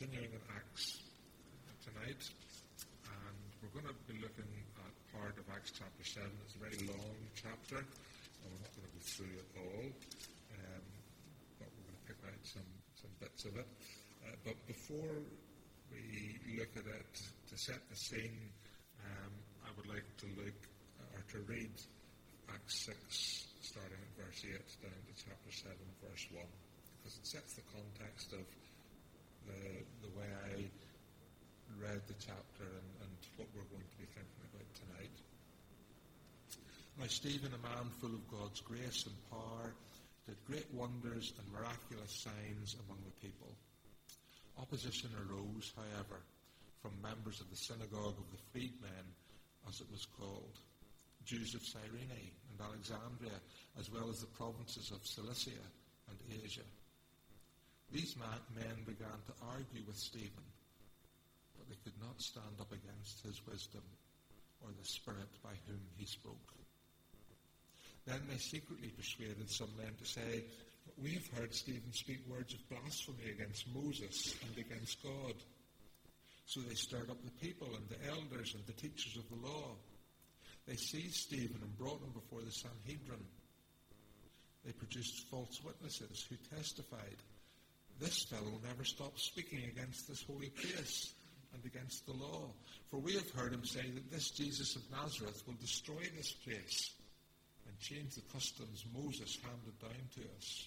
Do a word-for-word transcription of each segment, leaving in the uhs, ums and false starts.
continuing in Acts tonight, and we're going to be looking at part of Acts chapter seven. It's a very long chapter, and we're not going to go through it all, um, but we're going to pick out some, some bits of it. Uh, but before we look at it, to set the scene, um, I would like to look, or to read Acts six, starting at verse eight, down to chapter seven, verse one, because it sets the context of the, the way I read the chapter and, and what we're going to be thinking about tonight. Now Stephen, a man full of God's grace and power, did great wonders and miraculous signs among the people. Opposition arose, however, from members of the synagogue of the freedmen, as it was called, Jews of Cyrene and Alexandria, as well as the provinces of Cilicia and Asia. These men began to argue with Stephen, but they could not stand up against his wisdom or the Spirit by whom he spoke. Then they secretly persuaded some men to say, "We have heard Stephen speak words of blasphemy against Moses and against God." So they stirred up the people and the elders and the teachers of the law. They seized Stephen and brought him before the Sanhedrin. They produced false witnesses who testified, "This fellow never stops speaking against this holy place and against the law. For we have heard him say that this Jesus of Nazareth will destroy this place and change the customs Moses handed down to us."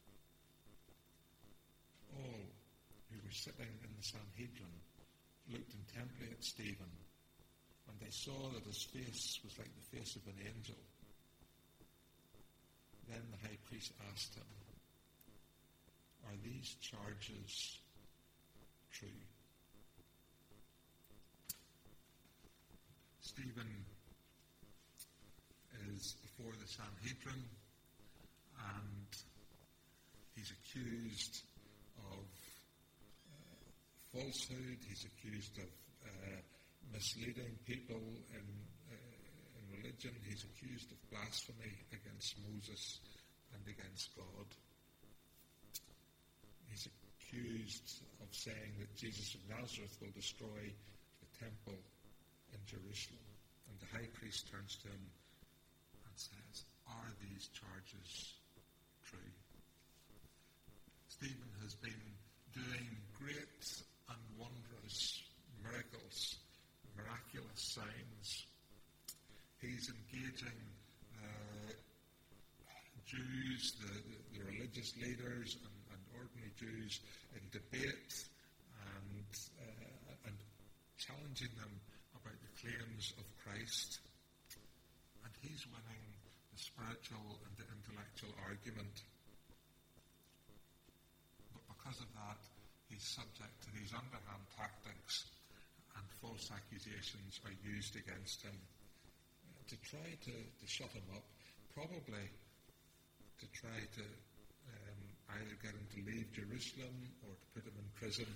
All who were sitting in the Sanhedrin looked intently at Stephen, and they saw that his face was like the face of an angel. Then the high priest asked him, "Are these charges true?" Stephen is before the Sanhedrin, and he's accused of uh, falsehood. He's accused of uh, misleading people in, uh, in religion. He's accused of blasphemy against Moses and against God. He's accused of saying that Jesus of Nazareth will destroy the temple in Jerusalem. And the high priest turns to him and says, "Are these charges true?" Stephen has been doing great and wondrous miracles, miraculous signs. He's engaging uh, Jews, the, the, the religious leaders and, and ordinary Jews in debate and, uh, and challenging them about the claims of Christ. And he's winning the spiritual and the intellectual argument. But because of that, he's subject to these underhand tactics, and false accusations are used against him uh, to try to, to shut him up, probably to try to um, either get him to leave Jerusalem or to put him in prison.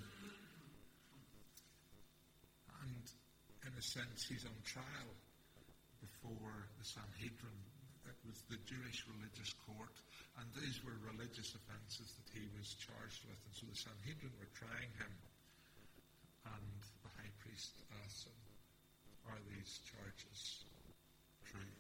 And in a sense, he's on trial before the Sanhedrin. It was the Jewish religious court, and these were religious offences that he was charged with. And so the Sanhedrin were trying him, and the high priest asked him, "Are these charges true?"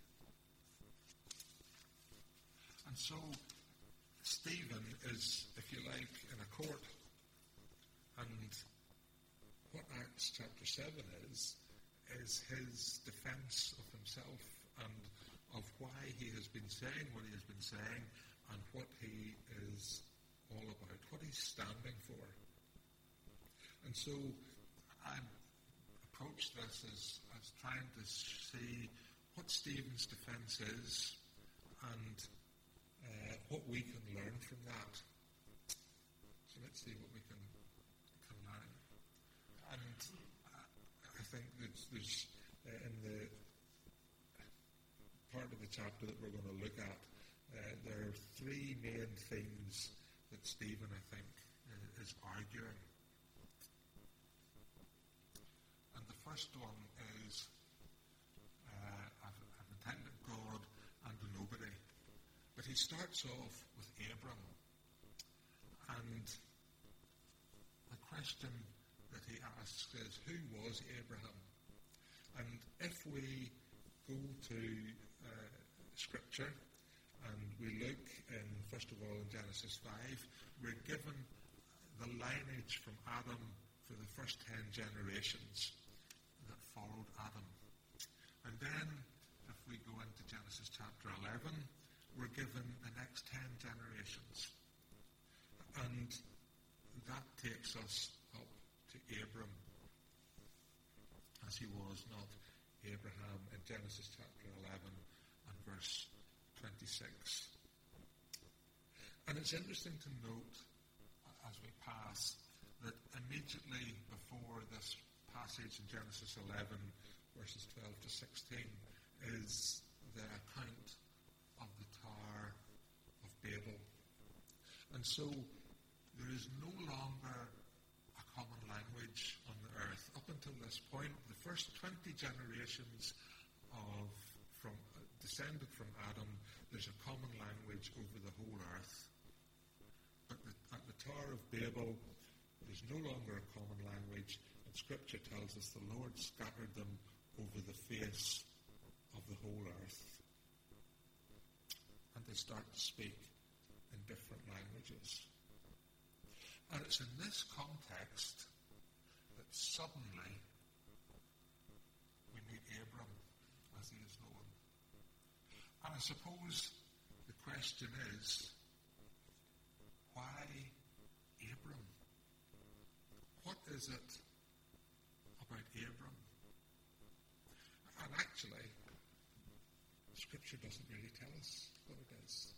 And so Stephen is, if you like, in a court. And what Acts chapter seven is, is his defence of himself and of why he has been saying what he has been saying and what he is all about, what he's standing for. And so I approach this as, as trying to see what Stephen's defence is and uh, what we can learn from that. So let's see what we can, can learn. And I think there's, there's uh, in the part of the chapter that we're going to look at, uh, there are three main themes that Stephen, I think, uh, is arguing. And the first one is, uh, I've, I've intended God and nobody. But he starts off with Abram. And the question that he asks is, who was Abraham? And if we go to uh, Scripture and we look in, first of all, in Genesis five, we're given the lineage from Adam for the first ten generations that followed Adam. And then, if we go into Genesis chapter eleven, we're given the next ten generations. And that takes us up to Abram, as he was not Abraham, in Genesis chapter eleven and verse twenty-six. And it's interesting to note, as we pass, that immediately before this passage in Genesis eleven, verses twelve to sixteen, is the account of the Tower of Babel. And so there is no longer a common language on the earth. Up until this point, the first twenty generations of from uh, descended from Adam, there's a common language over the whole earth. But the, at the Tower of Babel, there's no longer a common language, and Scripture tells us the Lord scattered them over the face of the whole earth. And they start to speak in different languages. And it's in this context that suddenly we meet Abram as he is known. And I suppose the question is, why Abram? What is it about Abram? And actually, Scripture doesn't really tell us what it is.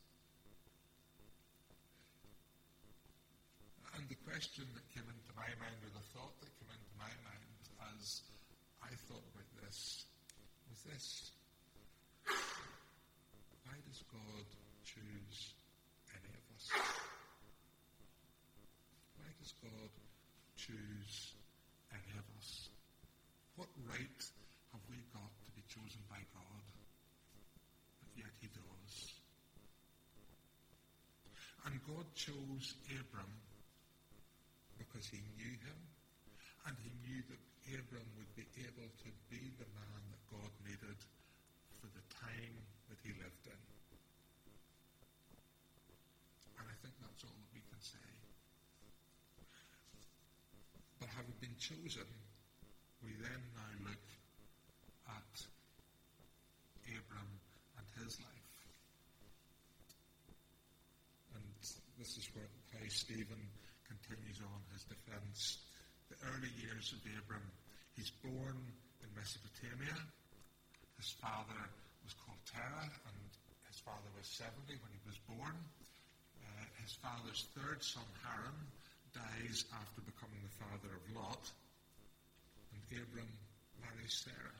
And the question that came into my mind, or the thought that came into my mind as I thought about this, was this. Why does God choose any of us? Why does God choose any of us? What right have we got to be chosen by God? But yet he does. And God chose Abram because he knew him, and he knew that Abram would be able to be the man that God needed for the time that he lived in. And I think that's all that we can say. But having been chosen, we then now look at Abram and his life. And this is where how Stephen continues on his defense. The early years of Abram. He's born in Mesopotamia. His father was called Terah, and his father was seventy when he was born. Uh, his father's third son, Haran, dies after becoming the father of Lot, and Abram marries Sarah.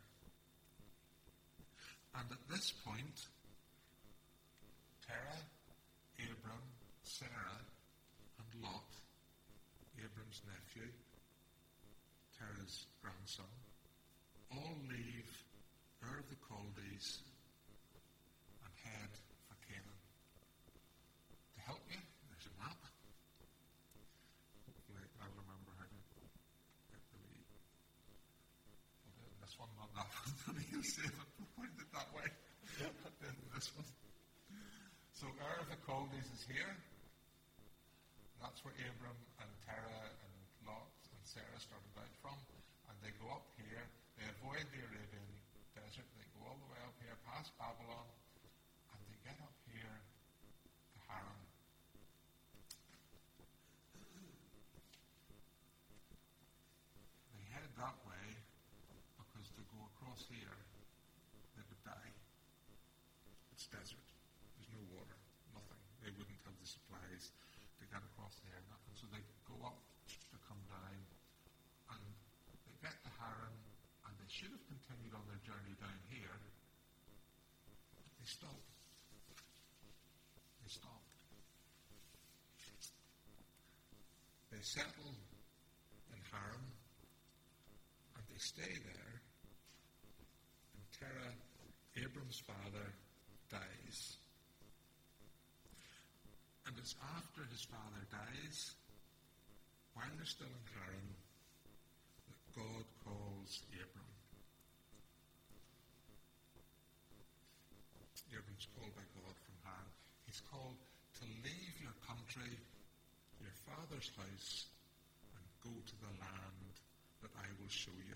And at this point, Terah, Abram, Sarah, and Lot, Abram's nephew, Terah's grandson, all leave Ur of the Chaldees and head for Canaan. To help you, there's a map. Hopefully I'll remember how to get the wee. This one, not that one. You'll save it. Point it that way. This one. So Ur of the Chaldees is here. That's where Abram and Terah and Lot and Sarah started out from. And they go up here. They avoid the Arabian desert. They go all the way up here past Babylon. And they get up here to Haran. They head that way because to go across here, they would die. It's desert. There's no water. Nothing. They wouldn't have the supplies to get across there. Nothing. So they go up to come down. And they get to Haran, and they should have continued on their journey down here. They stop. They stop. They settle in Haran, and they stay there. And Terah, Abram's father, dies. And it's after his father dies, while they're still in Haran that God calls Abram. Abram's called by God from Haran. He's called to leave your country, your father's house, and go to the land that I will show you.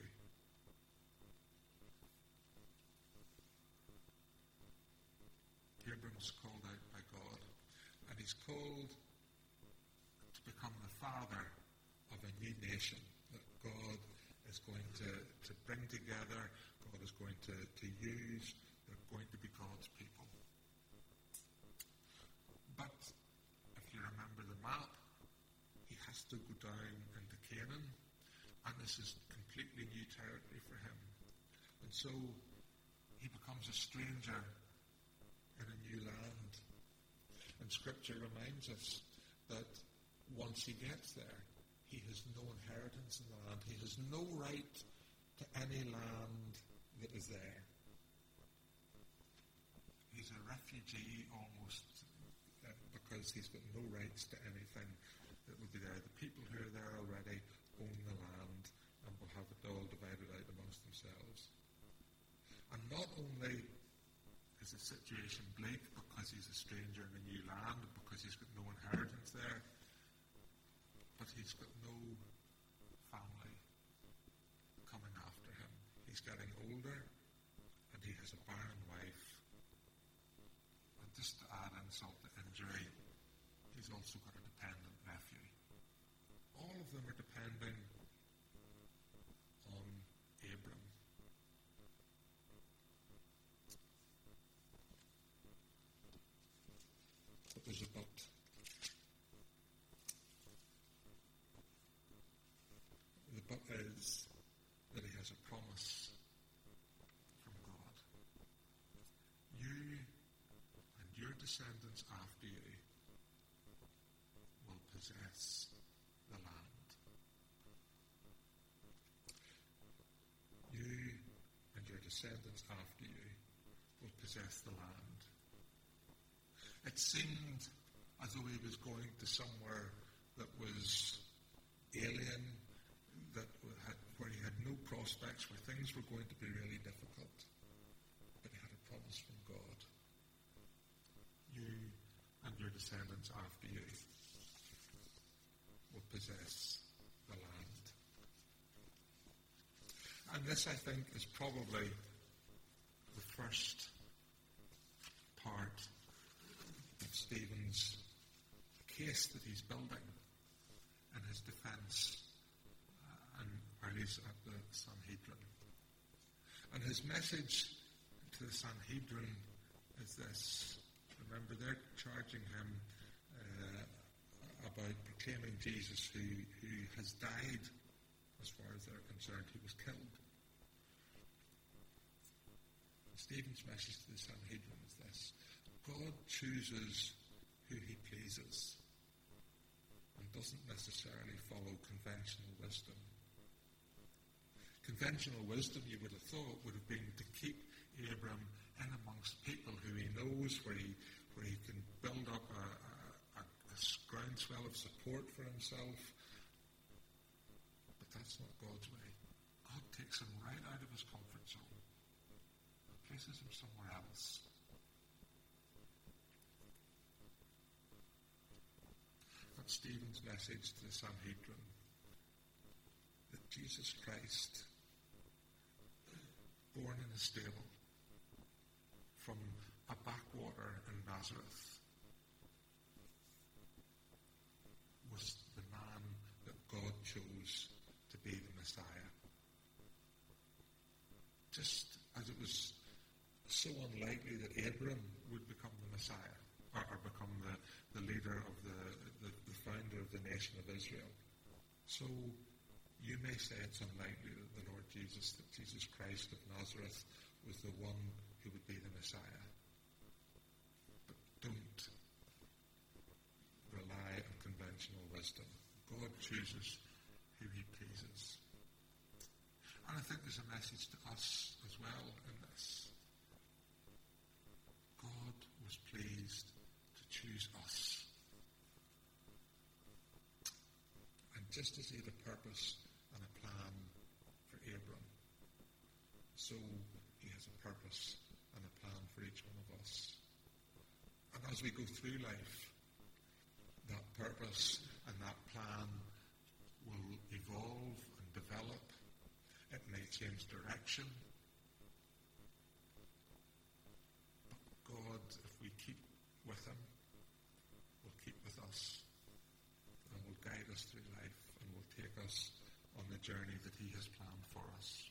Abram's called out by God, and he's called to become the father of a new nation that God is going to, to bring together, God is going to, to use, they're going to be God's people. But if you remember the map, he has to go down into Canaan, and this is completely new territory for him. And so he becomes a stranger in a new land. And Scripture reminds us that once he gets there, he has no inheritance in the land. He has no right to any land that is there. He's a refugee almost uh, because he's got no rights to anything that would be there. The people who are there already own the land and will have it all divided out amongst themselves. And not only is the situation bleak because he's a stranger in a new land, because he's got no inheritance there, but he's got no family coming after him. He's getting older, and he has a barren wife. And just to add insult to injury, he's also got a dependent nephew. All of them are depending on Abram. But there's a but. The but is that he has a promise from God. You and your descendants after you will possess the land. You and your descendants after you will possess the land. It seemed as though he was going to somewhere that was alien, that had, where he had no prospects, where things were going to be really difficult. But he had a promise from God. You and your descendants after you will possess the land. And this, I think, is probably the first part of Stephen's case that he's building in his defense uh, and rallies at the Sanhedrin. And his message to the Sanhedrin is this. Remember, they're charging him uh, about proclaiming Jesus who, who has died. As far as they're concerned, he was killed. And Stephen's message to the Sanhedrin is this. God chooses who he pleases and doesn't necessarily follow conventional wisdom. Conventional wisdom, you would have thought, would have been to keep Abram in amongst people who he knows, where he where he can build up a, a, a groundswell of support for himself. But that's not God's way. God takes him right out of his comfort zone and places him somewhere else. That's Stephen's message to the Sanhedrin, that Jesus Christ, born in a stable from a backwater in Nazareth, was the man that God chose to be the Messiah. Just as it was so unlikely that Abram would become the Messiah, or, or become the, the leader of the, the, the founder of the nation of Israel. So you may say it's unlikely that the Lord Jesus, that Jesus Christ of Nazareth was the one who would be the Messiah. But don't rely on conventional wisdom. God chooses who he pleases. And I think there's a message to us as well in this. God was pleased to choose us. And just as he had a purpose and a plan for Abram, so he has a purpose and a plan for each one of us. And as we go through life, that purpose and that plan will evolve and develop. It may change direction. But God, if we keep with him, will keep with us and will guide us through life and will take us on the journey that he has planned for us.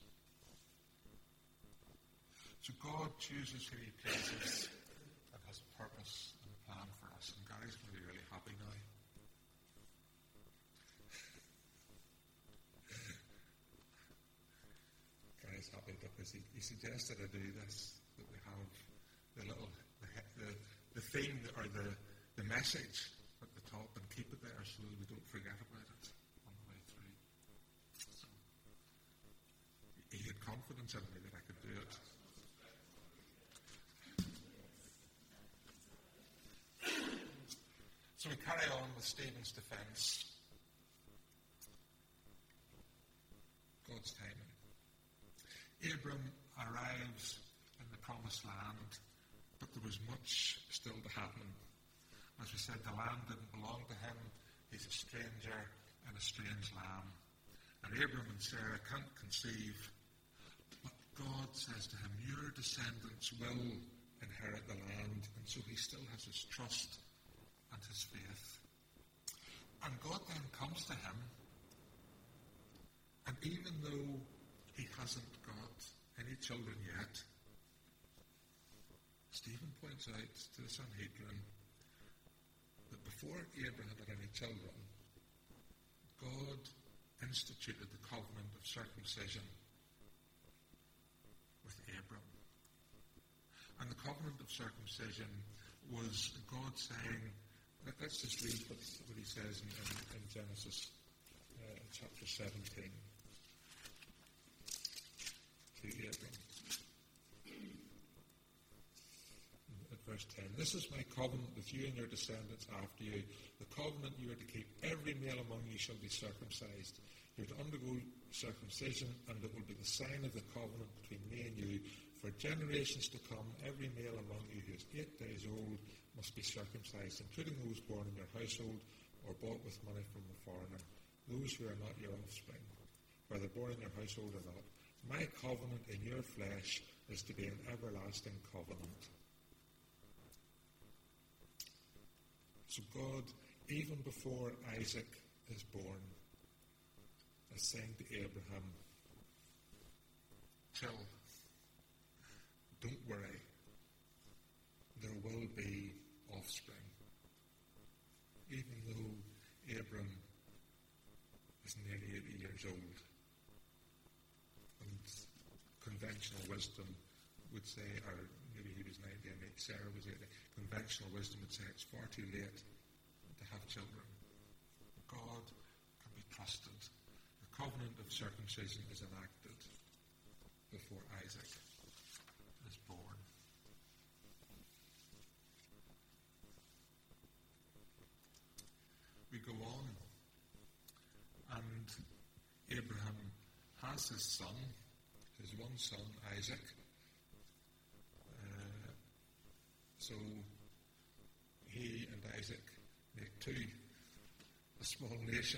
So God chooses who he pleases and has a purpose and a plan for us. And Gary's going to be really happy now. Gary's happy because he, he suggested I do this, that we have the little, the, the, the theme or the, the message at the top and keep it there so that we don't forget about it on the way through. So he had confidence in me that I could do it. So we carry on with Stephen's defence. God's timing. Abram arrives in the promised land, but there was much still to happen. As we said, the land didn't belong to him. He's a stranger in a strange land. And Abram and Sarah can't conceive, but God says to him, your descendants will inherit the land. And so he still has his trust and his faith. And God then comes to him, and even though he hasn't got any children yet, Stephen points out to the Sanhedrin that before Abraham had any children, God instituted the covenant of circumcision with Abram. And the covenant of circumcision was God saying, let's just read what, what he says in, in, in Genesis uh, chapter seventeen to Abram. At verse ten, this is my covenant with you and your descendants after you, the covenant you are to keep. Every male among you shall be circumcised. You are to undergo circumcision, and it will be the sign of the covenant between me and you. For generations to come, every male among you who is eight days old must be circumcised, including those born in your household or bought with money from a foreigner, those who are not your offspring, whether born in your household or not. My covenant in your flesh is to be an everlasting covenant. So God, even before Isaac is born, is saying to Abraham, chill, don't worry, there will be offspring. Even though Abram is nearly eighty years old, and conventional wisdom would say, or maybe he was ninety and Sarah was eighty, conventional wisdom would say it's far too late to have children. God can be trusted. The covenant of circumcision is enacted before Isaac is born. We go on, and Abraham has his son, his one son, Isaac. Uh, so he and Isaac make two, a small nation.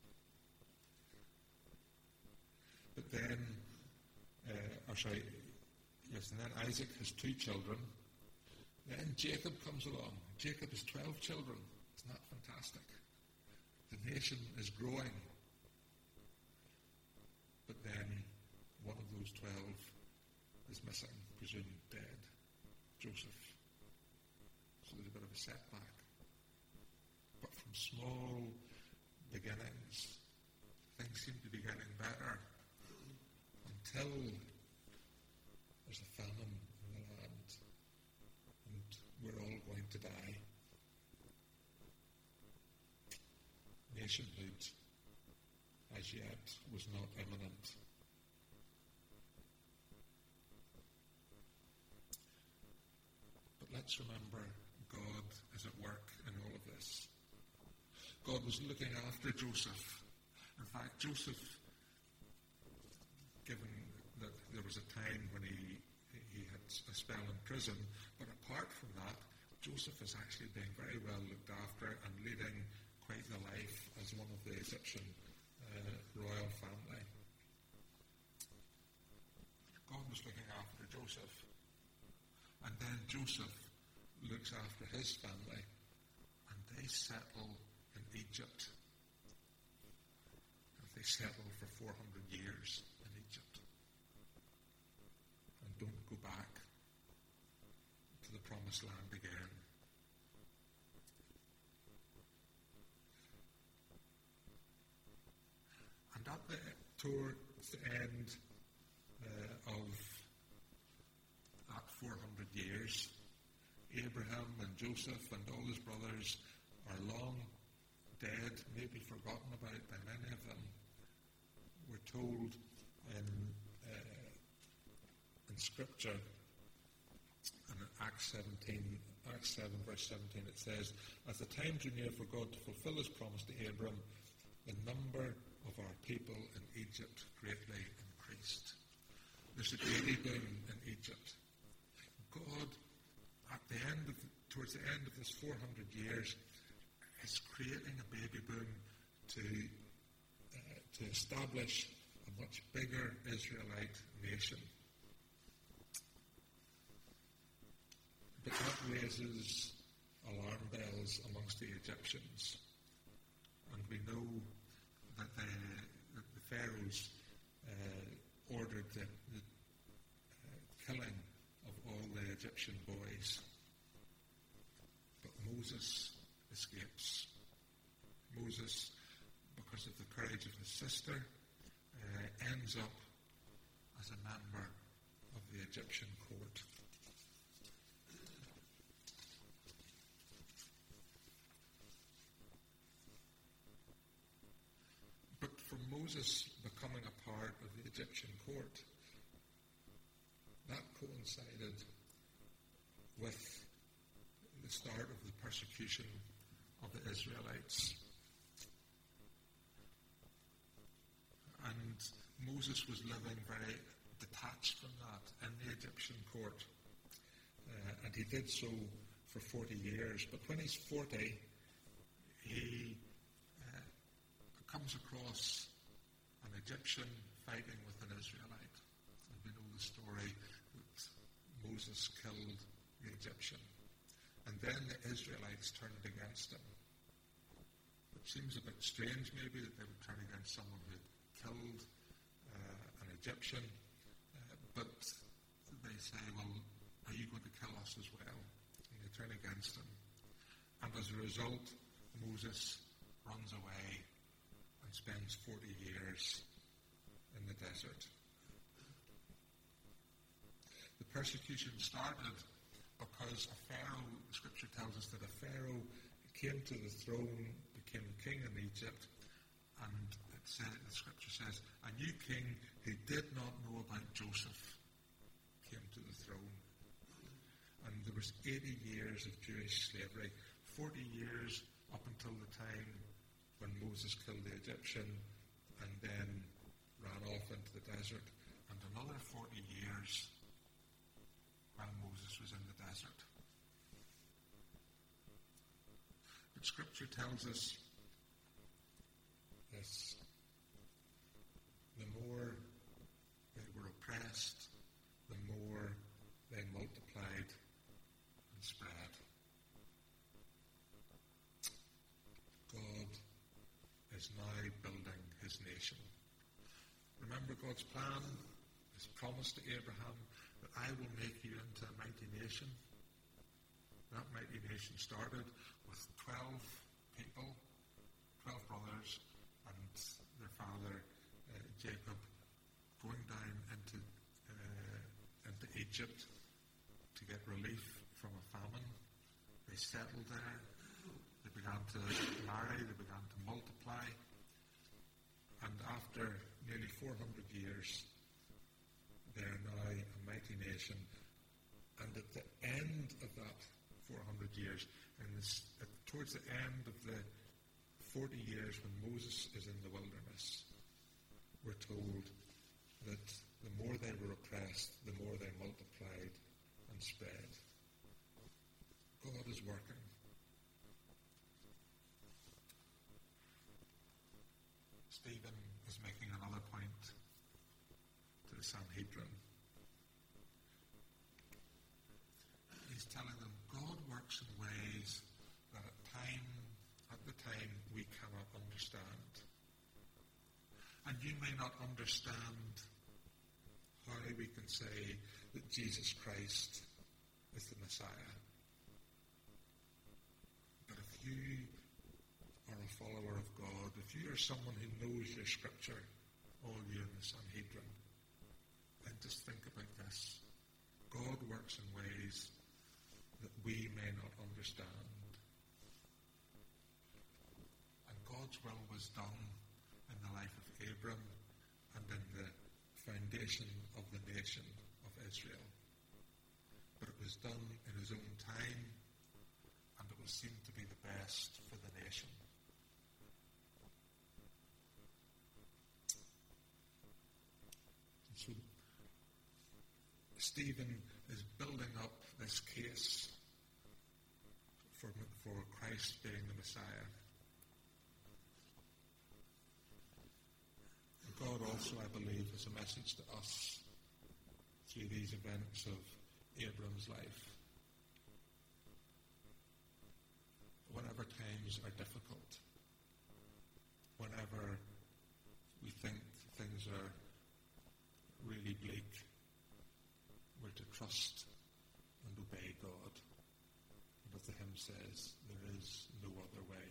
But then, uh, or sorry, yes, and then Isaac has two children. Then Jacob comes along. Jacob has twelve children. Isn't that fantastic? The nation is growing. But then one of those twelve is missing, presumed dead. Joseph. So there's a bit of a setback. But from small beginnings, things seem to be getting better until there's a famine in the land and we're all going to die. Nationhood, as yet, was not imminent. But let's remember God is at work in all of this. God was looking after Joseph In fact, Joseph, given that there was a time when he he had a spell in prison, but apart from that, Joseph is actually being very well looked after and leading quite the life as one of the Egyptian uh, royal family. God was looking after Joseph, and then Joseph looks after his family, and they settle in Egypt. And they settle for four hundred years in Egypt and don't go back to the promised land again. And at the, towards the end uh, of that four hundred years, Abraham and Joseph and all his brothers are long dead, maybe forgotten about by many of them. We're told in, uh, in Scripture, and in Acts seventeen, Acts seven verse seventeen, it says, "As the time drew near for God to fulfill his promise to Abram, the number of our people in Egypt greatly increased." There's a baby boom in Egypt. God, at the end of, towards the end of this four hundred years, is creating a baby boom to uh, to establish a much bigger Israelite nation. But that raises alarm bells amongst the Egyptians, and we know that the, that the pharaohs uh, ordered the, the uh, killing of all the Egyptian boys. But Moses escapes. Moses, because of the courage of his sister, uh, ends up as a member of the Egyptian court. But for Moses becoming a part of the Egyptian court, that coincided with the start of the persecution of the Israelites. And Moses was living very detached from that in the Egyptian court. Uh, and he did so for forty years. But when he's forty, he uh, comes across an Egyptian fighting with an Israelite. And we know the story that Moses killed the Egyptian. And then the Israelites turned against him. It seems a bit strange maybe that they would turn against someone who had killed uh, an Egyptian. Uh, but they say, well, are you going to kill us as well? And they turn against him. And as a result, Moses runs away and spends forty years in the desert. The persecution started because a pharaoh, the scripture tells us that a pharaoh came to the throne, became king in Egypt, and it said, the scripture says, a new king who did not know about Joseph came to the throne. And there was eighty years of Jewish slavery, forty years up until the time when Moses killed the Egyptian and then ran off into the desert, and another forty years while Moses was in the desert. But Scripture tells us this: the more they were oppressed, the more they multiplied and spread. God is now building his nation. Remember God's plan, his promise to Abraham, that I will make you into a mighty nation. That mighty nation started with twelve people, twelve brothers, and their father uh, Jacob going down into uh, into Egypt to get relief from a famine. They settled there. They began to marry. They began to multiply. And after nearly four hundred years, they are now a mighty nation. And at the end of that four hundred years, and this, uh, towards the end of the forty years when Moses is in the wilderness, Stephen is making another point to the Sanhedrin. He's telling them God works in ways that at time, at the time we cannot understand. And you may not understand how we can say that Jesus Christ is the Messiah. But if you are a follower of God, if you are someone who knows your scripture, all you in the Sanhedrin, then just think about this. God works in ways that we may not understand. And God's will was done in the life of Abram and in the foundation of the nation of Israel. But it was done in his own time, and it was seen to be the best for the nation. And so Stephen is building up this case for, for Christ being the Messiah. And God also, I believe, has a message to us through these events of Abram's life. Whenever times are difficult, whenever we think things are really bleak, we're to trust and obey God. And as the hymn says, there is no other way.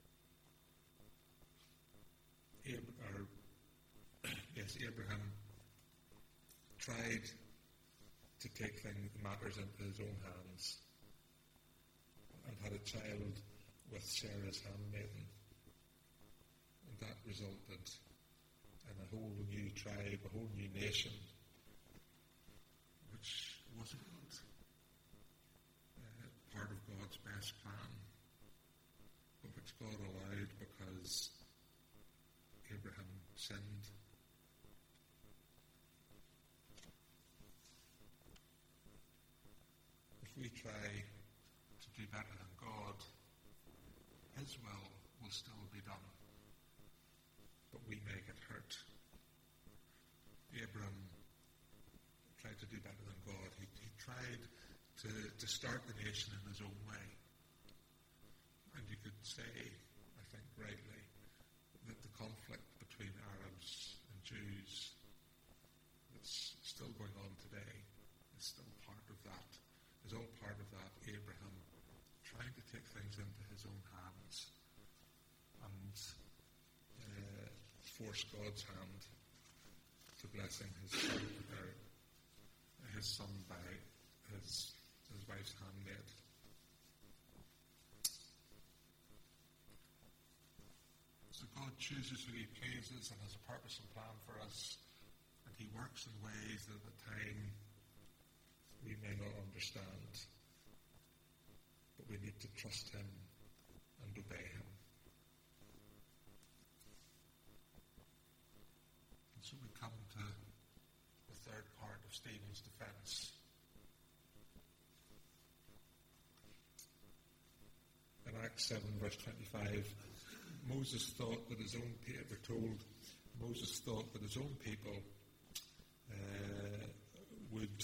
Ab- or, yes, Abraham tried to take things, matters into his own hands, and had a child with Sarah's handmaiden. And that resulted in a whole new tribe, a whole new nation, which wasn't uh, part of God's best plan, but which God allowed because Abraham sinned. If we try to do better than God, His will will still be done, but we may get hurt. Abraham tried to do better than God. He, he tried to, to start the nation in his own way. And you could say, I think rightly, that the conflict between Arabs and Jews that's still going on today is still part of that. Is all part of that. Abraham trying to take things into his own hands and uh, force God's hand to blessing his son, or his son by his, his wife's handmaid. So God chooses who He pleases and has a purpose and plan for us, and He works in ways that at the time we may not understand, but we need to trust Him and obey Him. And so we come to the third part of Stephen's defense. In Acts seven, verse twenty-five, Moses thought that his own people, we're told, Moses thought that his own people uh, would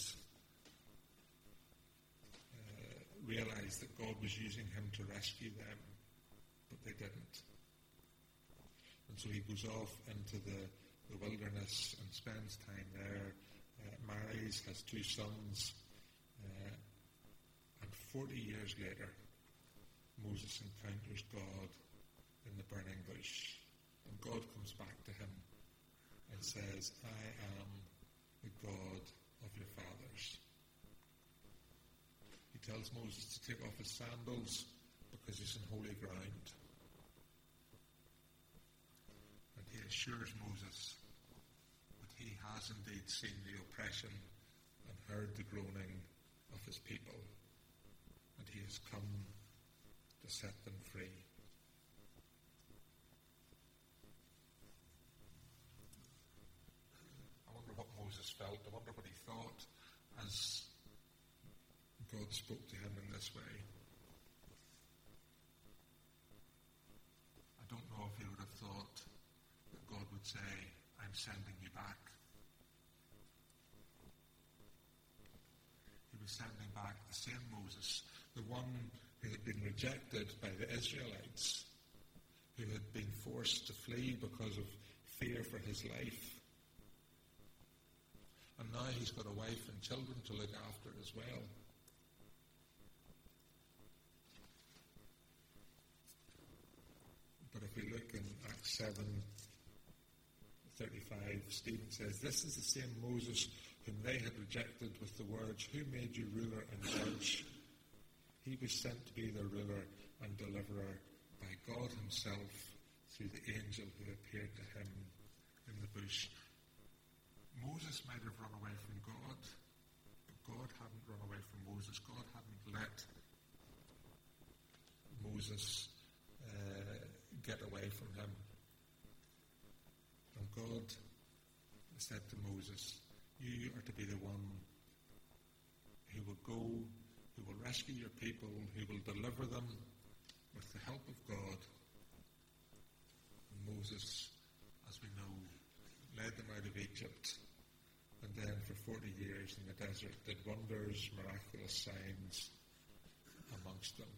uh, realize that God was using him to rescue them, but they didn't. And so he goes off into the, the wilderness and spends time there, uh, marries, has two sons, uh, and forty years later, Moses encounters God in the burning bush, and God comes back to him and says, I am the God of your fathers. He tells Moses to take off his sandals because he's in holy ground. And he assures Moses that he has indeed seen the oppression and heard the groaning of his people, and he has come to set them free. I wonder what Moses felt. I wonder what he thought as God spoke to him in this way. I don't know if he would have thought that I'm sending you back. He was sending back the same Moses, the one who had been rejected by the Israelites, who had been forced to flee because of fear for his life. And now he's got a wife and children to look after as well. But if we look in Acts seven thirty-five, Stephen says, "This is the same Moses whom they had rejected with the words, 'Who made you ruler and judge?' He was sent to be their ruler and deliverer by God himself through the angel who appeared to him in the bush." Moses might have run away from God, but God hadn't run away from Moses. God hadn't let Moses uh, get away from him. And God said to Moses, "You are to be the one who will go, who will rescue your people, who will deliver them with the help of God." And Moses, as we know, led them out of Egypt, and then for forty years in the desert did wonders, miraculous signs amongst them.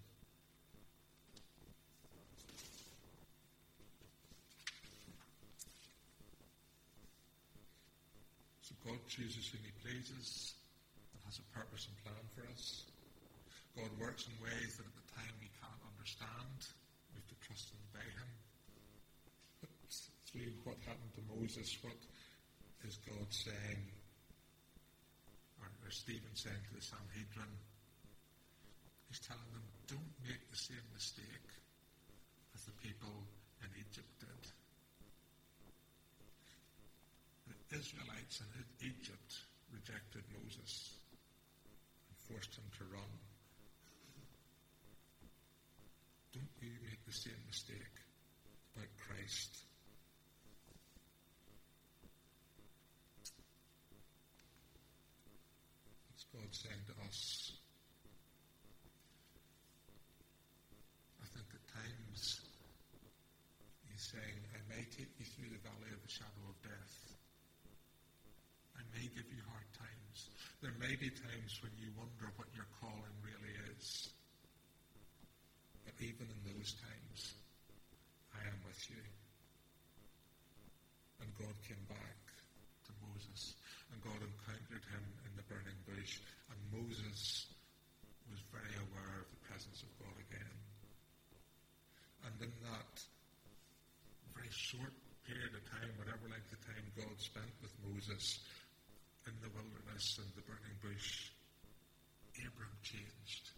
So God chooses whom he pleases and has a purpose and plan for us. God works in ways that at the time we can't understand. We have to trust and obey him. But through what happened to Moses, what is God saying, or, or Stephen saying to the Sanhedrin? He's telling them, don't make the same mistake as the people in Egypt did. The Israelites in Egypt rejected Moses and forced him to run. Don't you make the same mistake about Christ. What's God saying to us? I think at times he's saying, I may take you through the valley of the shadow of death. I may give you hard times. There may be times when you wonder what your calling really is. But even in those times, I am with you. And God came back to Moses, and God encountered him in the burning bush, and Moses was very aware of the presence of God again. And in that very short period of time, whatever length of time God spent with Moses in the wilderness and the burning bush, Abram changed.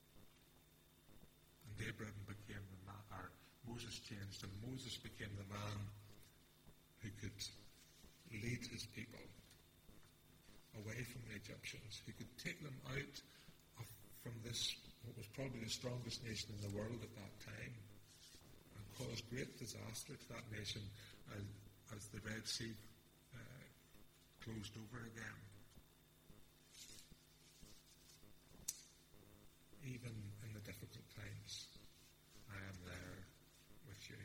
And Abram became the man, or Moses changed, and Moses became the man who could lead his people away from the Egyptians, who could take them out of, from this, what was probably the strongest nation in the world at that time, and cause great disaster to that nation as, as the Red Sea uh, closed over again. Even in the difficult times, I am there with you.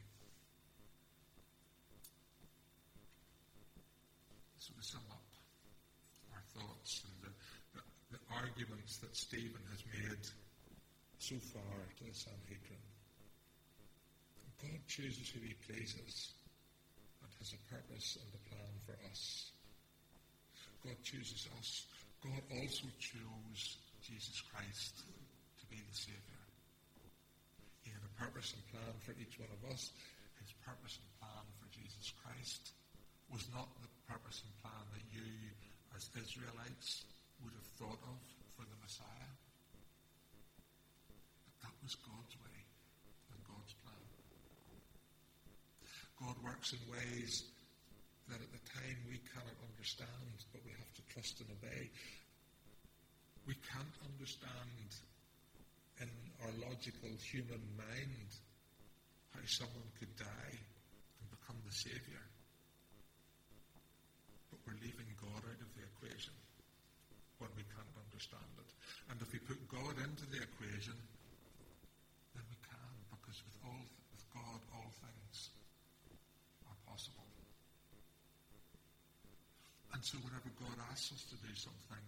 So to sum up our thoughts and the, the, the arguments that Stephen has made so far to the Sanhedrin. God chooses who he pleases and has a purpose and a plan for us. God chooses us. God also chose Jesus Christ to be the Savior. He had a purpose and plan for each one of us. His purpose and plan for Jesus Christ was not the purpose and plan that you, as Israelites, would have thought of for the Messiah. But that was God's way and God's plan. God works in ways that at the time we cannot understand, but we have to trust and obey. We can't understand in our logical human mind how someone could die and become the Savior. But we're leaving God out of the equation when we can't understand it. And if we put God into the equation, then we can, because with all with God all things are possible. And so whenever God asks us to do something,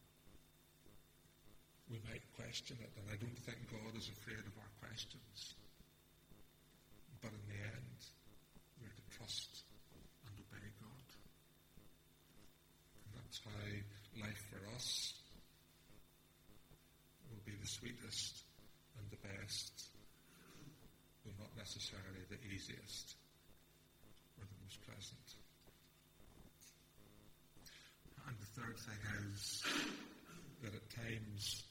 we might question it, and I don't think God is afraid of our questions. But in the end, we're to trust and obey God. And that's how life for us will be the sweetest and the best, though not necessarily the easiest or the most pleasant. And the third thing is that at times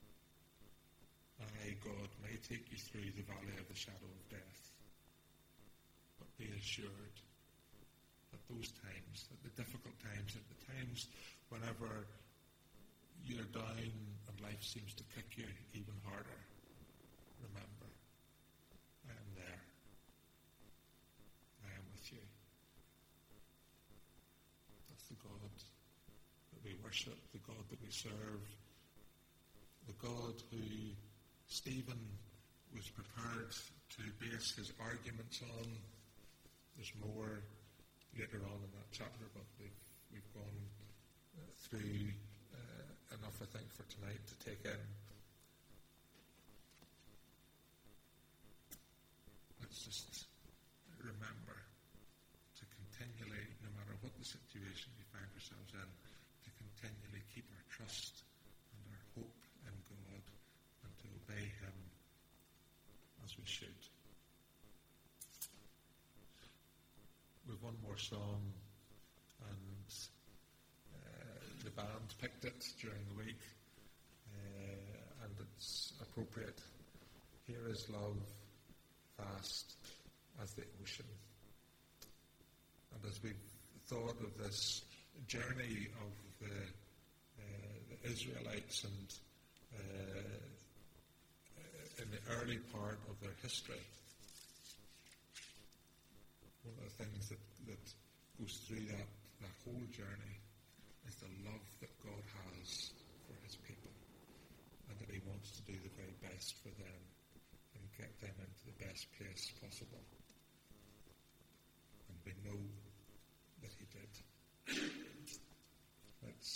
I, God, may take you through the valley of the shadow of death. But be assured that those times, at the difficult times, at the times whenever you're down and life seems to kick you even harder, remember, I am there. I am with you. That's the God that we worship, the God that we serve, the God who Stephen was prepared to base his arguments on. There's more later on in that chapter, but we've, we've gone uh, through uh, enough, I think, for tonight to take in. Let's just remember to continually, no matter what the situation we find ourselves in, to continually keep our trust and our hope in God and to obey Him as we should. We've one more song, and uh, the band picked it during the week, uh, and it's appropriate. Here is love, vast as the ocean. And as we've thought of this journey of the, uh, the Israelites and uh, in the early part of their history, one of the things that, that goes through that, that whole journey is the love that God has for His people, and that He wants to do the very best for them and get them into the best place possible.